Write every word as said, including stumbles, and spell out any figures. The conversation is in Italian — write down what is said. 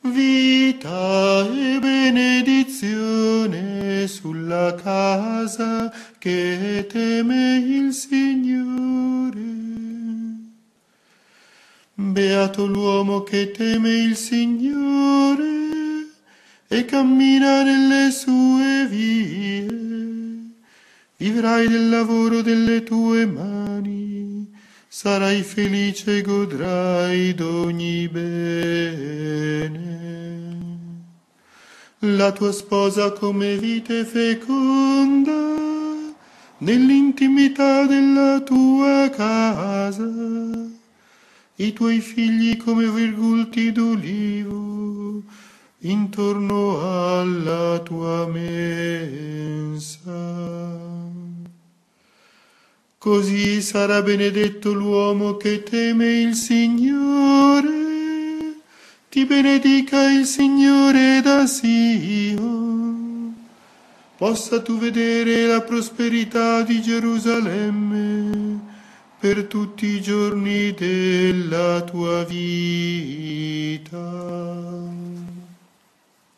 Vita e benedizione sulla casa che teme il Signore. Beato l'uomo che teme il Signore e cammina nelle sue vie. Vivrai del lavoro delle tue mani, sarai felice e godrai d'ogni bene. La tua sposa come vite feconda nell'intimità della tua casa, i tuoi figli come virgulti d'olivo intorno alla tua mensa. Così sarà benedetto l'uomo che teme il Signore. Ti benedica il Signore da Sion. Possa tu vedere la prosperità di Gerusalemme per tutti i giorni della tua vita.